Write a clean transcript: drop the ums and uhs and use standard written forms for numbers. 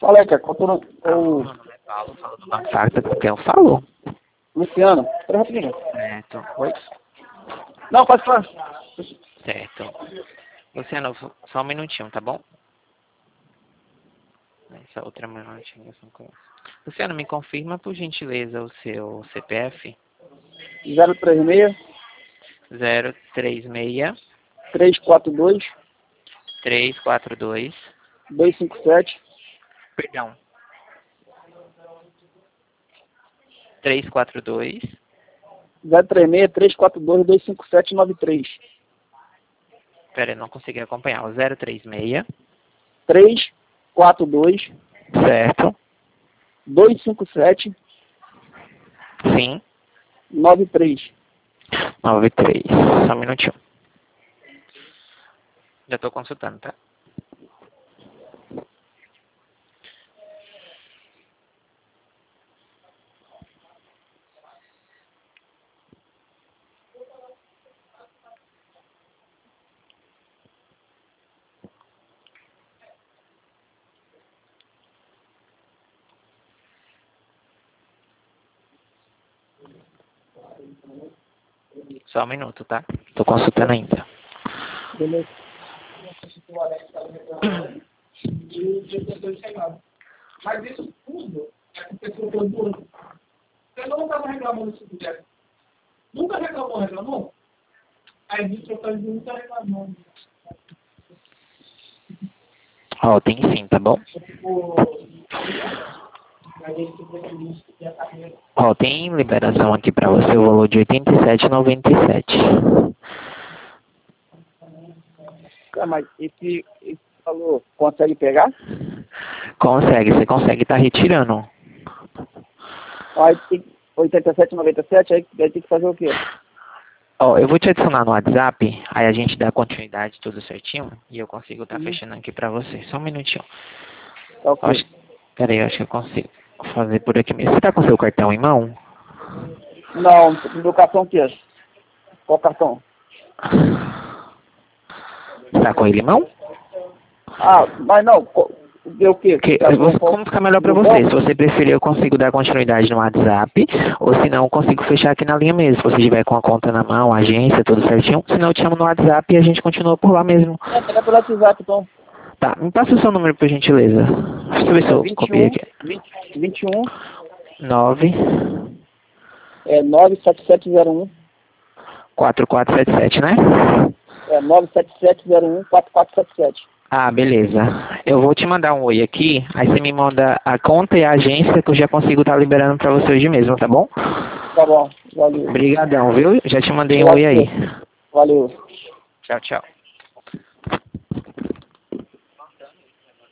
Fala aí, cara. Qual o Meu nome é Paulo, falo do Banco Facta, com quem eu falo? Luciano? Espera rapidinho. Certo. Oi? Não, pode falar. Certo. Luciano, só um minutinho, tá bom? Essa outra minutinha eu não conheço. Luciano, me confirma, por gentileza, o seu CPF? 036 036 342 342. 257 Perdão. 342. 036 342 25793 Pera, eu não consegui acompanhar. O 036. 342 Certo. 257 Sim. 93. 93. Só um minutinho. Já tô consultando, tá? Só um minuto, tá? Tô consultando ainda. Beleza. Mas isso tudo é porque você foi dono. Você não estava reclamando disso tudo. Nunca reclamou? Aí disse que eu nunca reclamando. Ó, tem sim, tá bom? Ó, tem liberação aqui pra você, o valor de R$ 87,97. Ah, mas esse valor consegue pegar? Consegue, você consegue estar retirando. Aí tem 87,97, aí tem que fazer o quê? Ó, eu vou te adicionar no WhatsApp, aí a gente dá continuidade tudo certinho e eu consigo estar fechando aqui pra você. Só um minutinho. Tá ok. Pera aí, eu acho que eu consigo fazer por aqui mesmo. Você tá com seu cartão em mão? Não, meu cartão que é? Qual cartão? Você tá com ele em mão? Ah, mas não, ver o quê? Como ficar melhor pra você? Se você preferir, eu consigo dar continuidade no WhatsApp, ou se não, eu consigo fechar aqui na linha mesmo. Se você tiver com a conta na mão, a agência, tudo certinho. Se não, eu te chamo no WhatsApp e a gente continua por lá mesmo. É pelo WhatsApp, então. Tá, me passa o seu número, por gentileza. Deixa eu ver se eu copiei aqui. 21 9 97701 4477, né? 97701 4477. Ah, beleza. Eu vou te mandar um oi aqui, aí você me manda a conta e a agência que eu já consigo estar liberando pra você hoje mesmo, tá bom? Tá bom, valeu. Obrigadão, viu? Já te mandei um oi aí. Valeu. Tchau, tchau.